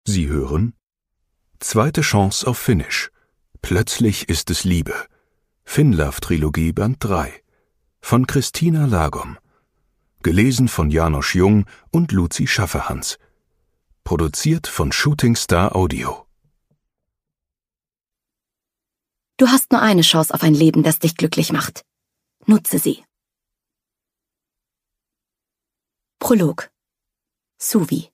Sie hören Zweite Chance auf Finnisch. Plötzlich ist es Liebe. Finnlove-Trilogie Band 3 von Christina Lagom. Gelesen von Janosch Jung und Luzi Schafferhans. Produziert von Shooting Star Audio. Du hast nur eine Chance auf ein Leben, das dich glücklich macht. Nutze sie. Prolog. Suvi.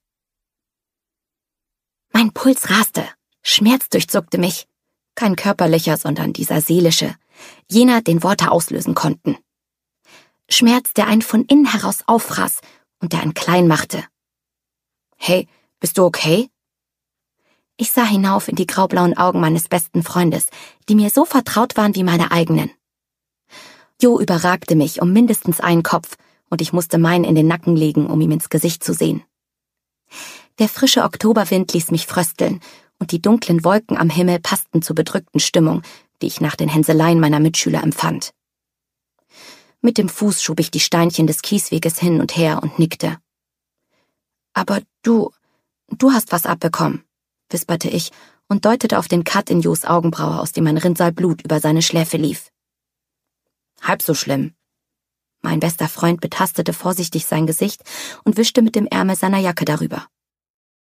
Mein Puls raste. Schmerz durchzuckte mich. Kein körperlicher, sondern dieser seelische. Jener, den Worte auslösen konnten. Schmerz, der einen von innen heraus auffraß und der einen klein machte. Hey, bist du okay? Ich sah hinauf in die graublauen Augen meines besten Freundes, die mir so vertraut waren wie meine eigenen. Jo überragte mich um mindestens einen Kopf und ich musste meinen in den Nacken legen, um ihm ins Gesicht zu sehen. Der frische Oktoberwind ließ mich frösteln und die dunklen Wolken am Himmel passten zur bedrückten Stimmung, die ich nach den Hänseleien meiner Mitschüler empfand. Mit dem Fuß schob ich die Steinchen des Kiesweges hin und her und nickte. Aber du hast was abbekommen, wisperte ich und deutete auf den Cut in Jos Augenbraue, aus dem ein Rinnsal Blut über seine Schläfe lief. Halb so schlimm. Mein bester Freund betastete vorsichtig sein Gesicht und wischte mit dem Ärmel seiner Jacke darüber.